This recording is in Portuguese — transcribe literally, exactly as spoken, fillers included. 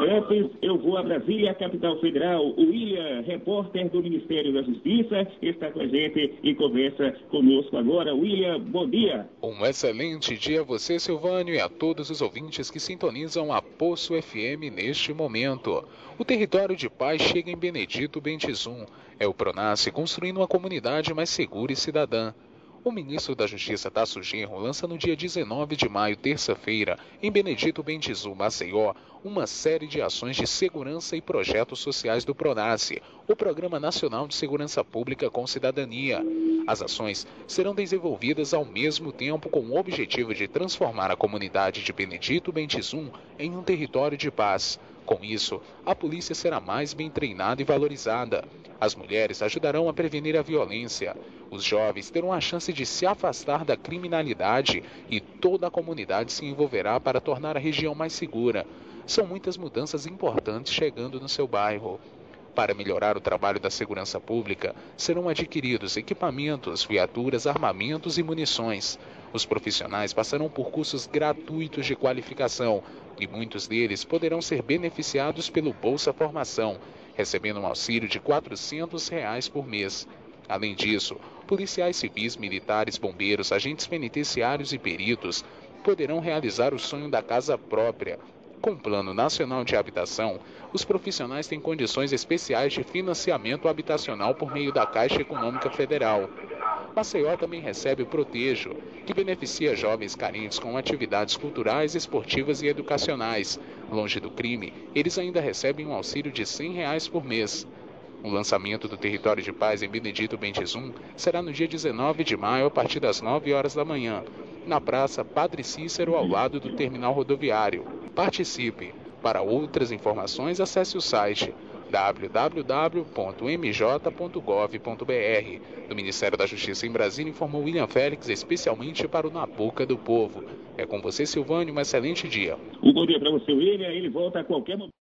Antes, eu vou a Brasília, capital federal. O William, repórter do Ministério da Justiça, está com a gente e conversa conosco agora. William, bom dia. Um excelente dia a você, Silvânio, e a todos os ouvintes que sintonizam a Poço F M neste momento. O Território de Paz chega em Benedito Bentizum. É o Pronace construindo uma comunidade mais segura e cidadã. O ministro da Justiça, Tasso Genro, lança no dia dezenove de maio, terça-feira, em Benedito Bentizum, Maceió, uma série de ações de segurança e projetos sociais do Pronace, o Programa Nacional de Segurança Pública com Cidadania. As ações serão desenvolvidas ao mesmo tempo com o objetivo de transformar a comunidade de Benedito Bentizum em um território de paz. Com isso, a polícia será mais bem treinada e valorizada. As mulheres ajudarão a prevenir a violência. Os jovens terão a chance de se afastar da criminalidade e toda a comunidade se envolverá para tornar a região mais segura. São muitas mudanças importantes chegando no seu bairro. Para melhorar o trabalho da segurança pública, serão adquiridos equipamentos, viaturas, armamentos e munições. Os profissionais passarão por cursos gratuitos de qualificação e muitos deles poderão ser beneficiados pelo Bolsa Formação, recebendo um auxílio de quatrocentos reais por mês. Além disso, policiais civis, militares, bombeiros, agentes penitenciários e peritos poderão realizar o sonho da casa própria. Com o Plano Nacional de Habitação, os profissionais têm condições especiais de financiamento habitacional por meio da Caixa Econômica Federal. Maceió também recebe o Protejo, que beneficia jovens carentes com atividades culturais, esportivas e educacionais. Longe do crime, eles ainda recebem um auxílio de cem reais por mês. O lançamento do Território de Paz em Benedito Bentizum será no dia dezenove de maio, a partir das nove horas da manhã, na Praça Padre Cícero, ao lado do terminal rodoviário. Participe! Para outras informações, acesse o site w w w ponto m j ponto gov ponto b r. Do Ministério da Justiça em Brasília, informou William Félix, especialmente para o Na Boca do Povo. É com você, Silvânio, um excelente dia. Um bom dia para você, William. Ele volta a qualquer momento.